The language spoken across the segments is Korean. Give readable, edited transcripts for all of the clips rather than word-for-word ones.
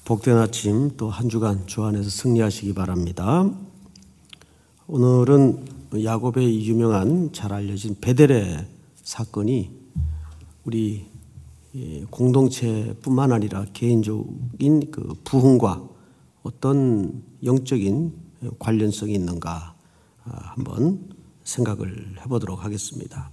복된 아침, 또 한 주간 주 안에서 승리하시기 바랍니다. 오늘은 야곱의 유명한 잘 알려진 베델의 사건이 우리 공동체뿐만 아니라 개인적인 그 부흥과 어떤 영적인 관련성이 있는가 한번 생각을 해보도록 하겠습니다.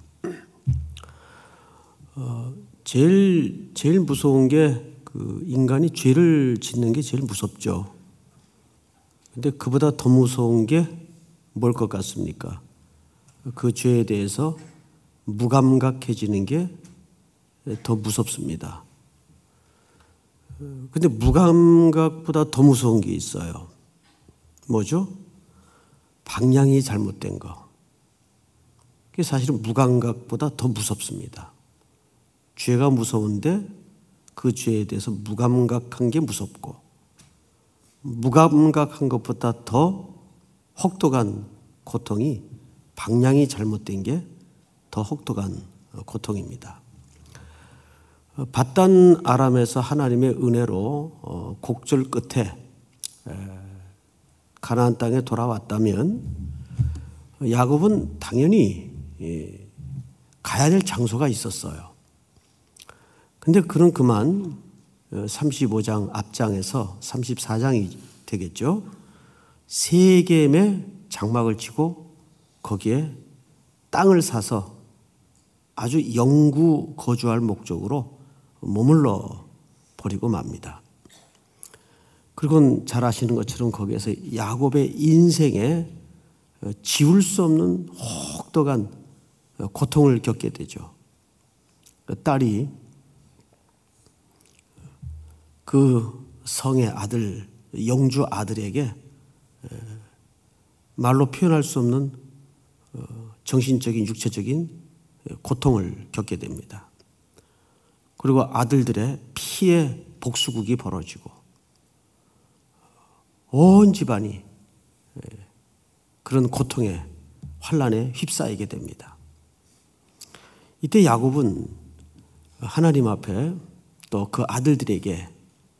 제일 무서운 게 그 인간이 죄를 짓는 게 제일 무섭죠. 근데 그보다 더 무서운 게 뭘 것 같습니까? 그 죄에 대해서 무감각해지는 게 더 무섭습니다. 근데 무감각보다 더 무서운 게 있어요. 뭐죠? 방향이 잘못된 거. 그게 사실은 무감각보다 더 무섭습니다. 죄가 무서운데 그 죄에 대해서 무감각한 게 무섭고, 무감각한 것보다 더 혹독한 고통이 방향이 잘못된 게 더 혹독한 고통입니다. 밧단 아람에서 하나님의 은혜로 곡절 끝에 가나안 땅에 돌아왔다면 야곱은 당연히 가야 될 장소가 있었어요. 근데 그는 그만 35장 앞장에서 34장이 되겠죠. 세겜에 장막을 치고 거기에 땅을 사서 아주 영구 거주할 목적으로 머물러 버리고 맙니다. 그리고 잘 아시는 것처럼 거기에서 야곱의 인생에 지울 수 없는 혹독한 고통을 겪게 되죠. 딸이 그 성의 아들, 영주 아들에게 말로 표현할 수 없는 정신적인, 육체적인 고통을 겪게 됩니다. 그리고 아들들의 피의 복수국이 벌어지고 온 집안이 그런 고통의 환란에 휩싸이게 됩니다. 이때 야곱은 하나님 앞에 또 그 아들들에게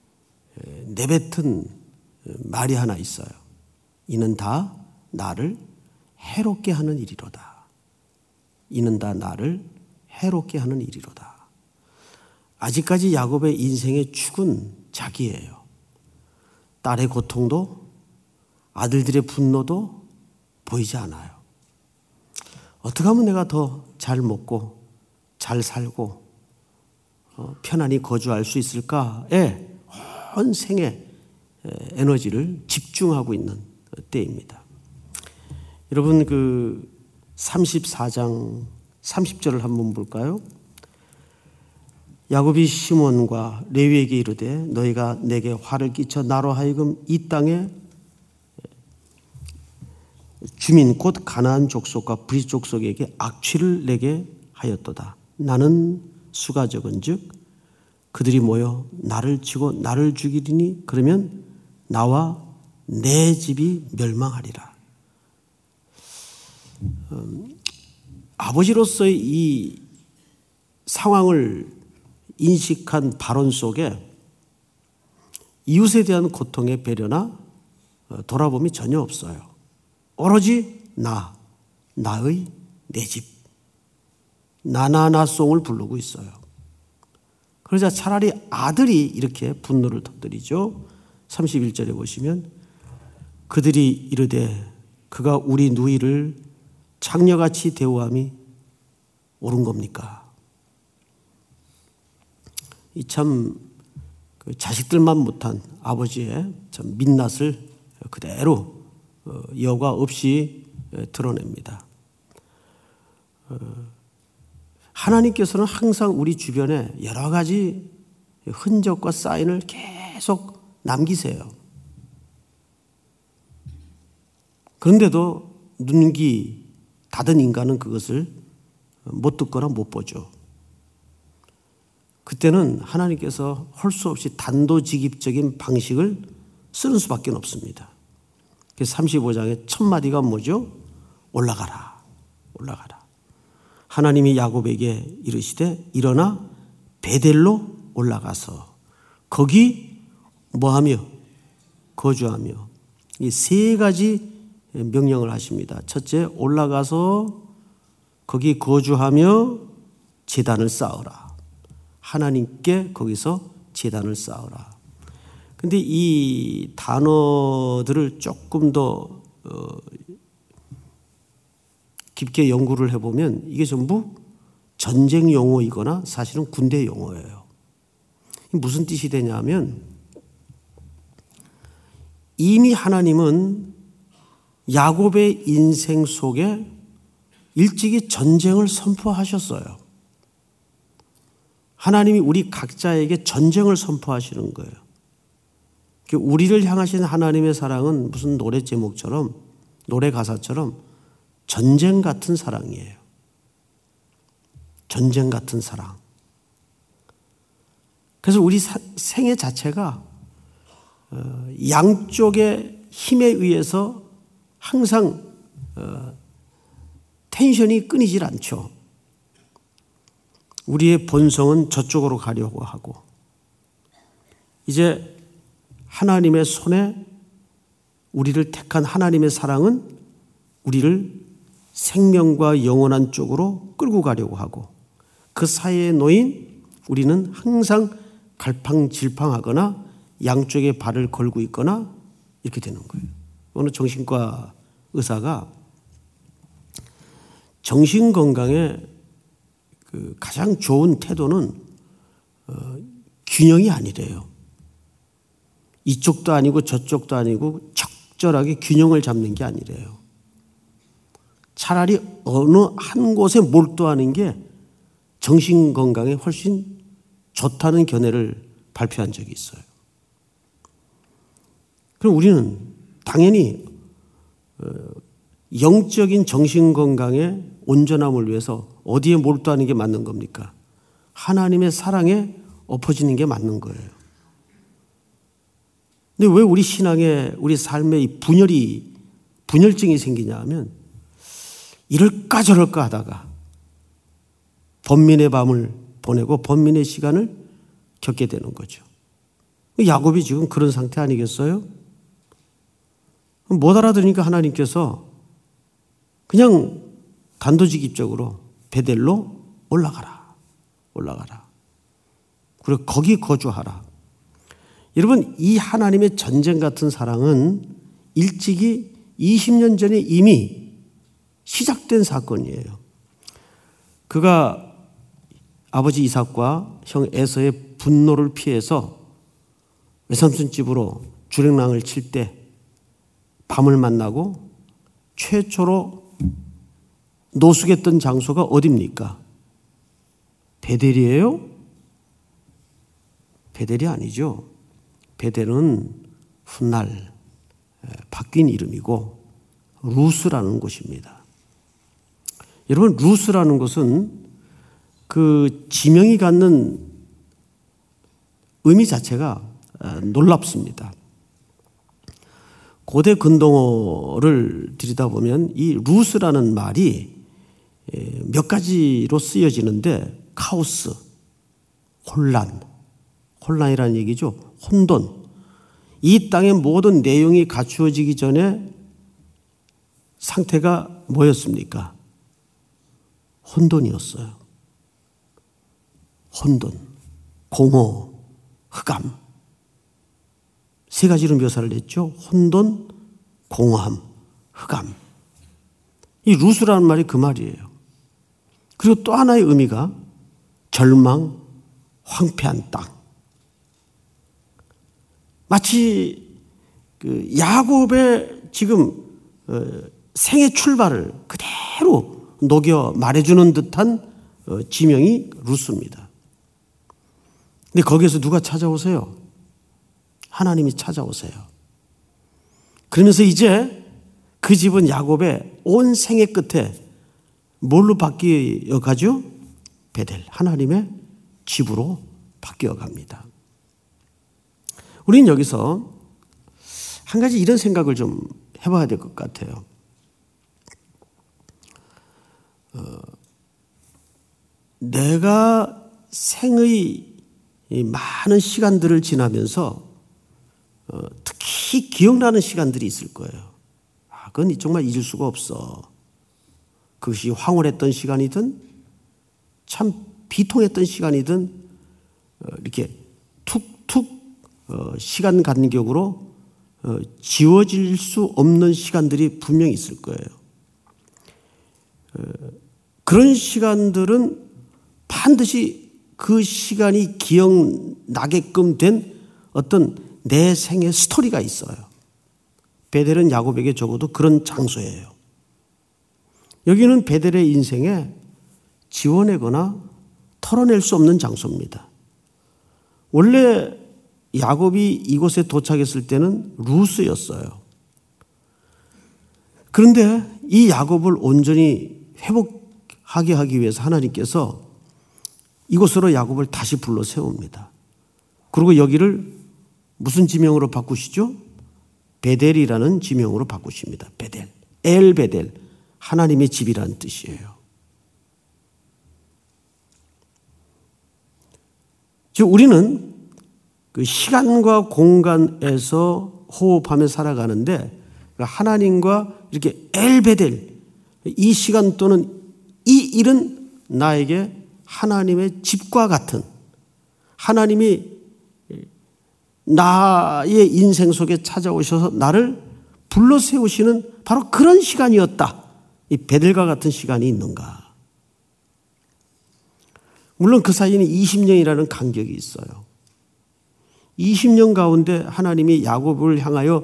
내뱉은 말이 하나 있어요. 이는 다 나를 해롭게 하는 일이로다. 이는 다 나를 해롭게 하는 일이로다. 아직까지 야곱의 인생의 축은 자기예요. 딸의 고통도 아들들의 분노도 보이지 않아요. 어떻게 하면 내가 더 잘 먹고 잘 살고 편안히 거주할 수 있을까에 온 생의 에너지를 집중하고 있는 때입니다. 여러분 그 34장 30절을 한번 볼까요? 야곱이 시몬과 레위에게 이르되 너희가 내게 화를 끼쳐 나로 하여금 이 땅에 주민 곧 가나안 족속과 브릿 족속에게 악취를 내게 하였도다. 나는 수가 적은즉 그들이 모여 나를 치고 나를 죽이리니 그러면 나와 내 집이 멸망하리라. 아버지로서의 이 상황을 인식한 발언 속에 이웃에 대한 고통의 배려나 돌아봄이 전혀 없어요. 오로지 나의 내 집, 나송을 부르고 있어요. 그러자 차라리 아들이 이렇게 분노를 터뜨리죠. 31절에 보시면 그들이 이르되 그가 우리 누이를 창녀같이 대우함이 옳은 겁니까? 이 참 그 자식들만 못한 아버지의 참 민낯을 그대로 여과 없이 드러냅니다. 하나님께서는 항상 우리 주변에 여러 가지 흔적과 사인을 계속 남기세요. 그런데도 눈기 닫은 인간은 그것을 못 듣거나 못 보죠. 그때는 하나님께서 할 수 없이 단도직입적인 방식을 쓰는 수밖에 없습니다. 35장의 첫 마디가 뭐죠? 올라가라. 하나님이 야곱에게 이르시되 일어나 베델로 올라가서 거기 뭐하며? 거주하며. 이 세 가지 명령을 하십니다. 첫째, 올라가서 거기 거주하며 제단을 쌓으라. 하나님께 거기서 제단을 쌓으라. 근데 이 단어들을 조금 더 깊게 연구를 해보면 이게 전부 전쟁 용어이거나 사실은 군대 용어예요. 무슨 뜻이 되냐면 이미 하나님은 야곱의 인생 속에 일찍이 전쟁을 선포하셨어요. 하나님이 우리 각자에게 전쟁을 선포하시는 거예요. 우리를 향하신 하나님의 사랑은 무슨 노래 제목처럼, 노래 가사처럼 전쟁 같은 사랑이에요. 전쟁 같은 사랑. 그래서 우리 생애 자체가 양쪽의 힘에 의해서 항상 텐션이 끊이질 않죠. 우리의 본성은 저쪽으로 가려고 하고 이제 하나님의 손에 우리를 택한 하나님의 사랑은 우리를 생명과 영원한 쪽으로 끌고 가려고 하고 그 사이에 놓인 우리는 항상 갈팡질팡하거나 양쪽에 발을 걸고 있거나 이렇게 되는 거예요. 어느 정신과 의사가 정신건강에 그 가장 좋은 태도는 균형이 아니래요. 이쪽도 아니고 저쪽도 아니고 적절하게 균형을 잡는 게 아니래요. 차라리 어느 한 곳에 몰두하는 게 정신건강에 훨씬 좋다는 견해를 발표한 적이 있어요. 그럼 우리는 당연히 영적인 정신건강의 온전함을 위해서 어디에 몰두하는 게 맞는 겁니까? 하나님의 사랑에 엎어지는 게 맞는 거예요. 근데 왜 우리 신앙에 우리 삶에 이 분열증이 생기냐 하면 이럴까 저럴까 하다가 번민의 밤을 보내고 번민의 시간을 겪게 되는 거죠. 야곱이 지금 그런 상태 아니겠어요? 못 알아들으니까 하나님께서 그냥 단도직입적으로 베델로 올라가라. 그리고 거기 거주하라. 여러분, 이 하나님의 전쟁 같은 사랑은 일찍이 20년 전에 이미 시작된 사건이에요. 그가 아버지 이삭과 형 에서의 분노를 피해서 외삼촌 집으로 주랭랑을 칠 때 밤을 만나고 최초로 노숙했던 장소가 어디입니까? 베델이에요? 베델이 아니죠. 베델은 훗날 바뀐 이름이고 루스라는 곳입니다. 여러분, 루스라는 곳은 그 지명이 갖는 의미 자체가 놀랍습니다. 고대 근동어를 들여다보면 이 루스라는 말이 몇 가지로 쓰여지는데 카오스, 혼란이라는 얘기죠. 혼돈. 이 땅의 모든 내용이 갖추어지기 전에 상태가 뭐였습니까? 혼돈이었어요. 혼돈, 공허, 흑암. 세 가지로 묘사를 했죠. 혼돈, 공허함, 흑암. 이 루스라는 말이 그 말이에요. 그리고 또 하나의 의미가 절망, 황폐한 땅. 마치 그 야곱의 지금 생애 출발을 그대로 녹여 말해주는 듯한 지명이 루스입니다. 근데 거기에서 누가 찾아오세요? 하나님이 찾아오세요. 그러면서 이제 그 집은 야곱의 온 생애 끝에 뭘로 바뀌어 가죠? 베델, 하나님의 집으로 바뀌어 갑니다. 우리는 여기서 한 가지 이런 생각을 좀 해봐야 될 것 같아요. 내가 생의 많은 시간들을 지나면서 특히 기억나는 시간들이 있을 거예요. 그건 정말 잊을 수가 없어. 그것이 황홀했던 시간이든 참 비통했던 시간이든 이렇게 툭툭 시간 간격으로 지워질 수 없는 시간들이 분명히 있을 거예요. 그런 시간들은 반드시 그 시간이 기억나게끔 된 어떤 내 생의 스토리가 있어요. 베델은 야곱에게 적어도 그런 장소예요. 여기는 베델의 인생에 지워내거나 털어낼 수 없는 장소입니다. 원래 야곱이 이곳에 도착했을 때는 루스였어요. 그런데 이 야곱을 온전히 회복하게 하기 위해서 하나님께서 이곳으로 야곱을 다시 불러 세웁니다. 그리고 여기를 무슨 지명으로 바꾸시죠? 베델이라는 지명으로 바꾸십니다. 베델, 엘 베델, 하나님의 집이라는 뜻이에요. 즉 우리는 그 시간과 공간에서 호흡하며 살아가는데 하나님과 이렇게 엘 베델, 이 시간 또는 이 일은 나에게 하나님의 집과 같은, 하나님이 나의 인생 속에 찾아오셔서 나를 불러 세우시는 바로 그런 시간이었다. 이 베델과 같은 시간이 있는가? 물론 그 사이에는 20년이라는 간격이 있어요. 20년 가운데 하나님이 야곱을 향하여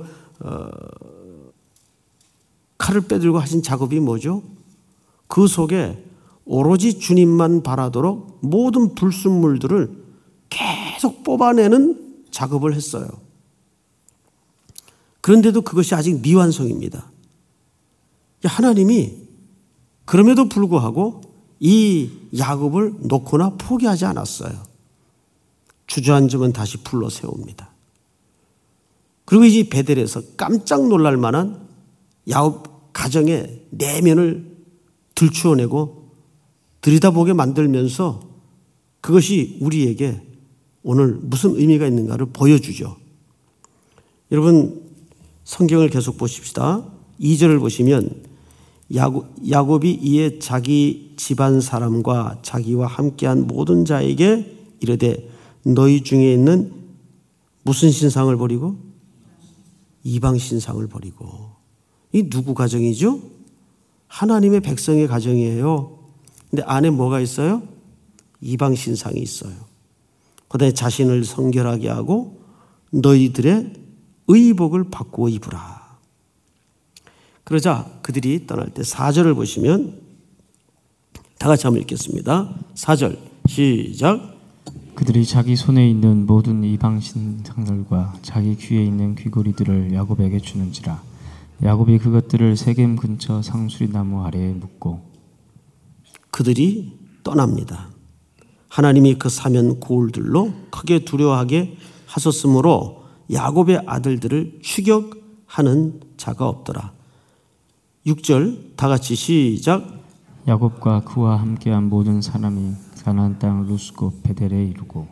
칼을 빼들고 하신 작업이 뭐죠? 그 속에 오로지 주님만 바라도록 모든 불순물들을 계속 뽑아내는 작업을 했어요. 그런데도 그것이 아직 미완성입니다. 하나님이 그럼에도 불구하고 이 야곱을 놓거나 포기하지 않았어요. 주저앉으면 다시 불러 세웁니다. 그리고 이제 베델에서 깜짝 놀랄 만한 야곱 가정의 내면을 들추어내고 들여다보게 만들면서 그것이 우리에게 오늘 무슨 의미가 있는가를 보여주죠. 여러분 성경을 계속 보십시다. 2절을 보시면 야곱이 이에 자기 집안 사람과 자기와 함께한 모든 자에게 이르되 너희 중에 있는 무슨 신상을 버리고? 이방 신상을 버리고. 이 누구 가정이죠? 하나님의 백성의 가정이에요. 근데 안에 뭐가 있어요? 이방 신상이 있어요. 그다음에 자신을 성결하게 하고 너희들의 의복을 바꾸어 입으라. 그러자 그들이 떠날 때 4절을 보시면 다 같이 한번 읽겠습니다. 4절 시작. 그들이 자기 손에 있는 모든 이방 신상들과 자기 귀에 있는 귀고리들을 야곱에게 주는지라. 야곱이 그것들을 세겜 근처 상수리 나무 아래에 묻고. 그들이 떠납니다. 하나님이 그 사면 고울들로 크게 두려워하게 하셨으므로 야곱의 아들들을 추격하는 자가 없더라. 6절 다 같이 시작. 야곱과 그와 함께한 모든 사람이 가나안 땅 루스 곧 베델에 이르고.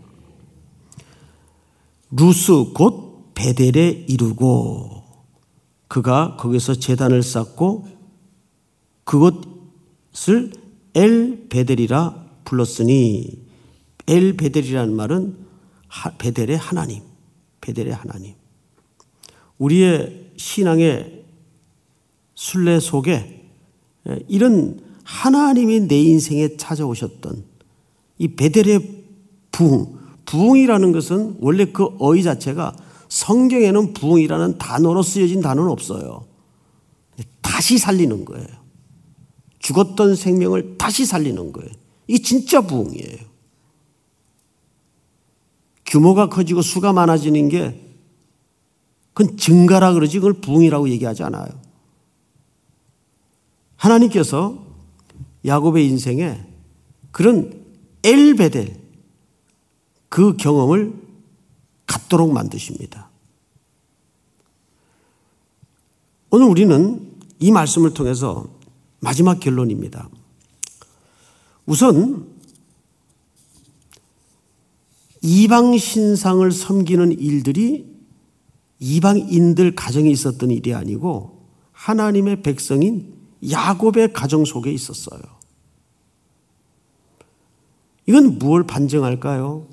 루스 곧 베델에 이르고 그가 거기서 제단을 쌓고 그것을 엘 베델이라 불렀으니 엘 베델이라는 말은 베델의 하나님, 베델의 하나님. 우리의 신앙의 순례 속에 이런 하나님이 내 인생에 찾아오셨던 이 베델의 부흥이라는 것은 원래 그 어휘 자체가 성경에는 부흥이라는 단어로 쓰여진 단어는 없어요. 다시 살리는 거예요. 죽었던 생명을 다시 살리는 거예요. 이게 진짜 부흥이에요. 규모가 커지고 수가 많아지는 게 그건 증가라 그러지 그걸 부흥이라고 얘기하지 않아요. 하나님께서 야곱의 인생에 그런 엘베델 그 경험을 갖도록 만드십니다. 오늘 우리는 이 말씀을 통해서 마지막 결론입니다. 우선 이방 신상을 섬기는 일들이 이방인들 가정에 있었던 일이 아니고 하나님의 백성인 야곱의 가정 속에 있었어요. 이건 무엇을 반증할까요?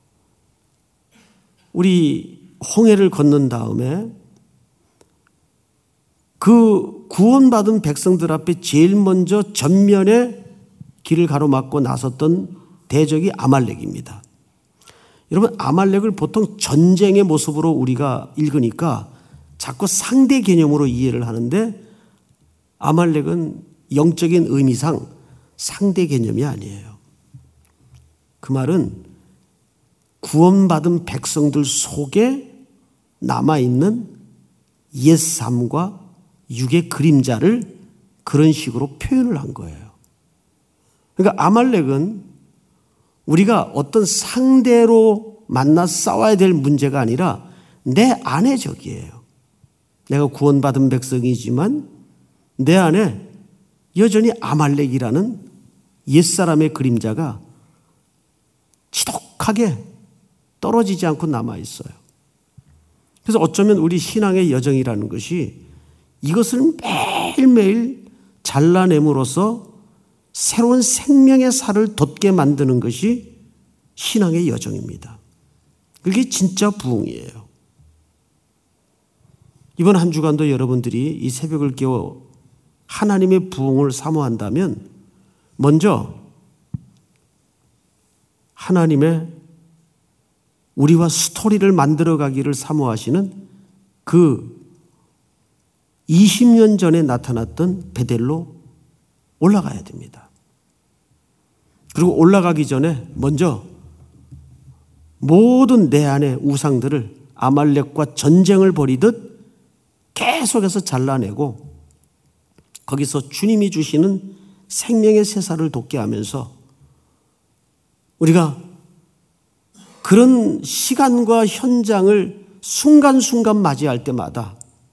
우리 홍해를 건넌 다음에 그 구원받은 백성들 앞에 제일 먼저 전면에 길을 가로막고 나섰던 대적이 아말렉입니다. 여러분, 아말렉을 보통 전쟁의 모습으로 우리가 읽으니까 자꾸 상대 개념으로 이해를 하는데 아말렉은 영적인 의미상 상대 개념이 아니에요. 그 말은 구원받은 백성들 속에 남아있는 옛삶과 육의 그림자를 그런 식으로 표현을 한 거예요. 그러니까 아말렉은 우리가 어떤 상대로 만나 싸워야 될 문제가 아니라 내 안의 적이에요. 내가 구원받은 백성이지만 내 안에 여전히 아말렉이라는 옛사람의 그림자가 지독하게 떨어지지 않고 남아있어요. 그래서 어쩌면 우리 신앙의 여정이라는 것이 이것을 매일매일 잘라냄으로써 새로운 생명의 살을 돋게 만드는 것이 신앙의 여정입니다. 그게 진짜 부흥이에요. 이번 한 주간도 여러분들이 이 새벽을 깨워 하나님의 부흥을 사모한다면 먼저 하나님의 우리와 스토리를 만들어가기를 사모하시는 그 20년 전에 나타났던 베델로 올라가야 됩니다. 그리고 올라가기 전에 먼저 모든 내 안의 우상들을 아말렉과 전쟁을 벌이듯 계속해서 잘라내고 거기서 주님이 주시는 생명의 새살을 돋게 하면서 우리가 그런 시간과 현장을 순간순간 맞이할 때마다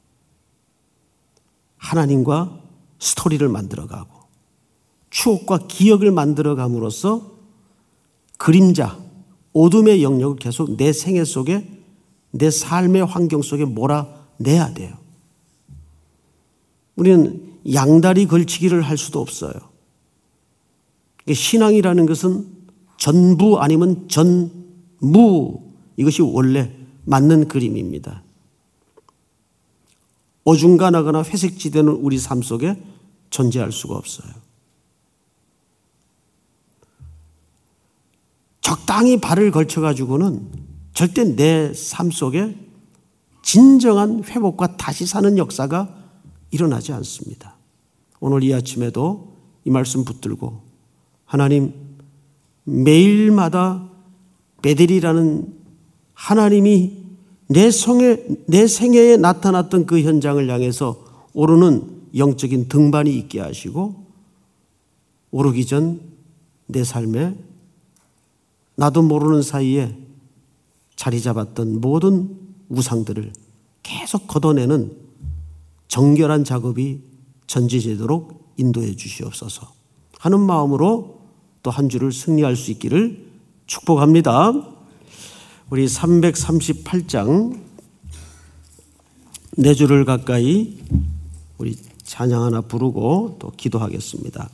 하나님과 스토리를 만들어가고 추억과 기억을 만들어감으로써 그림자, 어둠의 영역을 계속 내 생애 속에 내 삶의 환경 속에 몰아내야 돼요. 우리는 양다리 걸치기를 할 수도 없어요. 신앙이라는 것은 전부 아니면 전무, 이것이 원래 맞는 그림입니다. 어중간하거나 회색지대는 우리 삶 속에 존재할 수가 없어요. 적당히 발을 걸쳐가지고는 절대 내 삶 속에 진정한 회복과 다시 사는 역사가 일어나지 않습니다. 오늘 이 아침에도 이 말씀 붙들고 하나님, 매일마다 베델이라는 하나님이 내 생애에 나타났던 그 현장을 향해서 오르는 영적인 등반이 있게 하시고 오르기 전 내 삶에 나도 모르는 사이에 자리 잡았던 모든 우상들을 계속 걷어내는 정결한 작업이 전제되도록 인도해 주시옵소서 하는 마음으로 또 한 주를 승리할 수 있기를 축복합니다. 우리 338장 네 줄을 가까이 우리 찬양 하나 부르고 또 기도하겠습니다.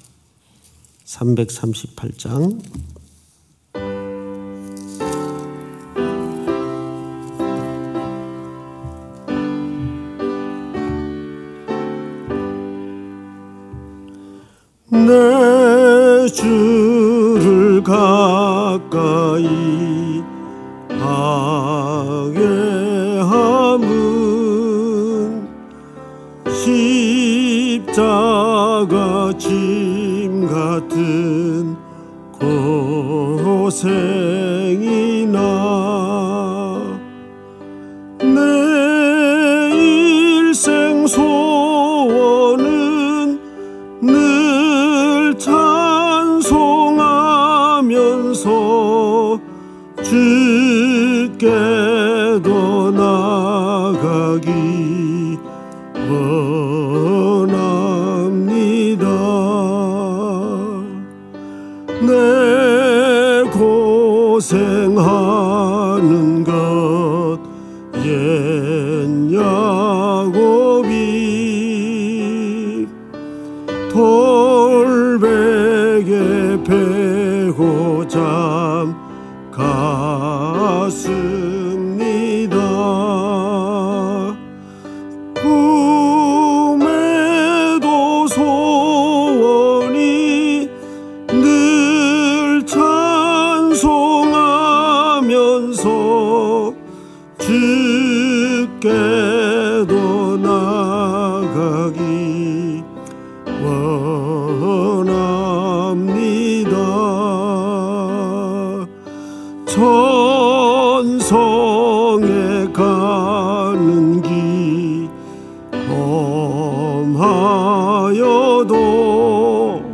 338장 내 주를 가까이 하게 함은 십자가 짐 같은 고생이나 내 일생 소원은 늘 찬송하면서 주께도 나가기 원합니다. 내 고생하는 것 옛 주께도 나가기 원합니다. 천성에 가는 길 험하여도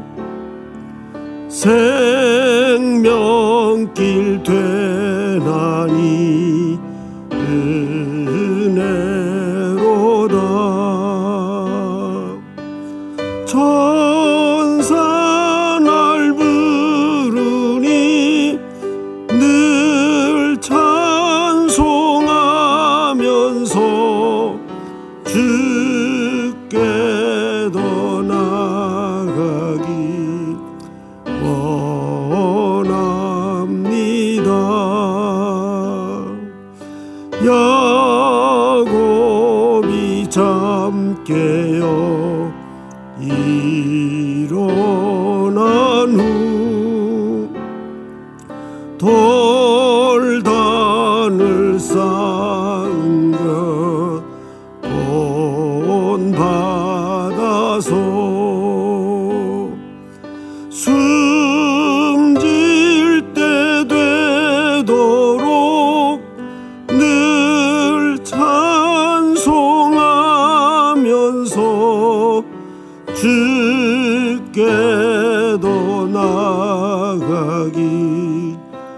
생명길 되나니 은혜로다. 천사 날 부르니 늘 찬송하면서 주께도 나가기 원합니다. 야곱이 잠 깨어 일어난 후 돌단을 쌓은 것 본받아서 숨질 때 되도록 늘 찬송하면서 주께도 나가기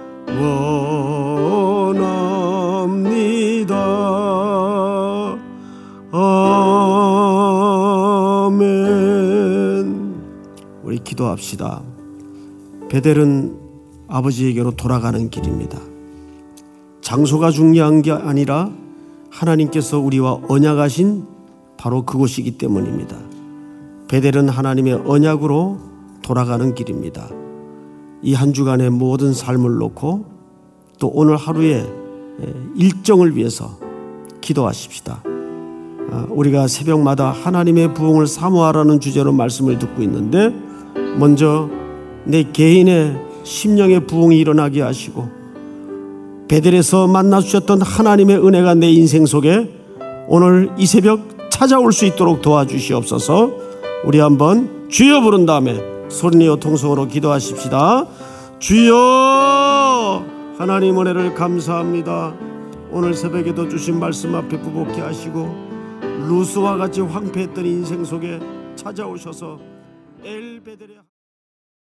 원합니다. 아멘. 우리 기도합시다. 베델은 아버지에게로 돌아가는 길입니다. 장소가 중요한 게 아니라 하나님께서 우리와 언약하신 바로 그곳이기 때문입니다. 베델은 하나님의 언약으로 돌아가는 길입니다. 이 한 주간의 모든 삶을 놓고 또 오늘 하루의 일정을 위해서 기도하십시다. 우리가 새벽마다 하나님의 부흥을 사모하라는 주제로 말씀을 듣고 있는데, 먼저 내 개인의 심령의 부흥이 일어나게 하시고 베델에서 만나주셨던 하나님의 은혜가 내 인생 속에 오늘 이 새벽 찾아올 수 있도록 도와주시옵소서. 우리 한번 주여 부른 다음에 소리내어 통성으로 기도하십시다. 주여, 하나님 은혜를 감사합니다. 오늘 새벽에도 주신 말씀 앞에 부복케 하시고 루스와 같이 황폐했던 인생 속에 찾아오셔서 엘베델의